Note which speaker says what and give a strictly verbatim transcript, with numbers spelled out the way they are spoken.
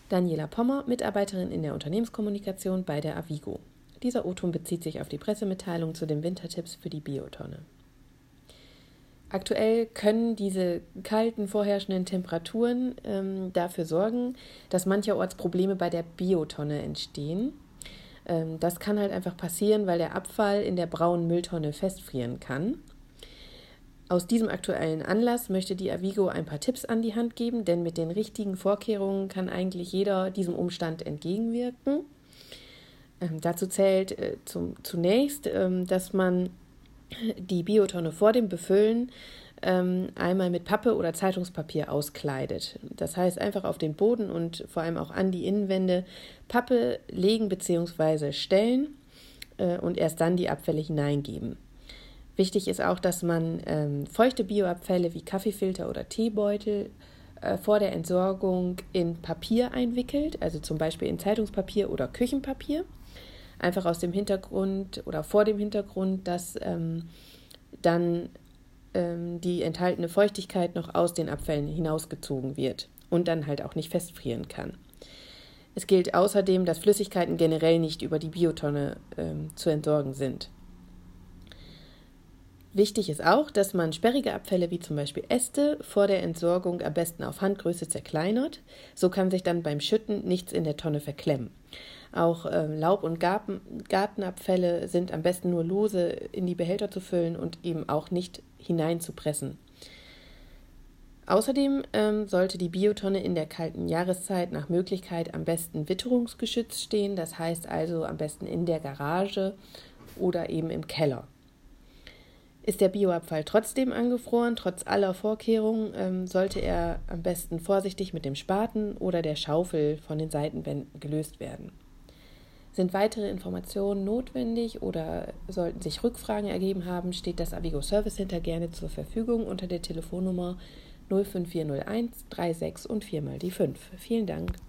Speaker 1: Daniela Pommer, Mitarbeiterin in der Unternehmenskommunikation bei der Avigo. Dieser O-Ton bezieht sich auf die Pressemitteilung zu den Wintertipps für die Biotonne. Aktuell können diese kalten, vorherrschenden Temperaturen ähm, dafür sorgen, dass mancherorts Probleme bei der Biotonne entstehen. Ähm, das kann halt einfach passieren, weil der Abfall in der braunen Mülltonne festfrieren kann. Aus diesem aktuellen Anlass möchte die Avigo ein paar Tipps an die Hand geben, denn mit den richtigen Vorkehrungen kann eigentlich jeder diesem Umstand entgegenwirken. Ähm, dazu zählt äh, zum, zunächst, ähm, dass man die Biotonne vor dem Befüllen ähm, einmal mit Pappe oder Zeitungspapier auskleidet. Das heißt, einfach auf den Boden und vor allem auch an die Innenwände Pappe legen bzw. stellen äh, und erst dann die Abfälle hineingeben. Wichtig ist auch, dass man ähm, feuchte Bioabfälle wie Kaffeefilter oder Teebeutel äh, vor der Entsorgung in Papier einwickelt, also zum Beispiel in Zeitungspapier oder Küchenpapier. Einfach aus dem Hintergrund oder vor dem Hintergrund, dass ähm, dann ähm, die enthaltene Feuchtigkeit noch aus den Abfällen hinausgezogen wird und dann halt auch nicht festfrieren kann. Es gilt außerdem, dass Flüssigkeiten generell nicht über die Biotonne ähm, zu entsorgen sind. Wichtig ist auch, dass man sperrige Abfälle wie zum Beispiel Äste vor der Entsorgung am besten auf Handgröße zerkleinert. So kann sich dann beim Schütten nichts in der Tonne verklemmen. Auch äh, Laub- und Garten, Gartenabfälle sind am besten nur lose in die Behälter zu füllen und eben auch nicht hineinzupressen. Außerdem ähm, sollte die Biotonne in der kalten Jahreszeit nach Möglichkeit am besten witterungsgeschützt stehen, das heißt also am besten in der Garage oder eben im Keller. Ist der Bioabfall trotzdem angefroren, trotz aller Vorkehrungen, ähm, sollte er am besten vorsichtig mit dem Spaten oder der Schaufel von den Seitenwänden gelöst werden. Sind weitere Informationen notwendig oder sollten sich Rückfragen ergeben haben, steht das Avigo Service Center gerne zur Verfügung unter der Telefonnummer null fünf vier null eins drei sechs und vier mal die fünf. Vielen Dank.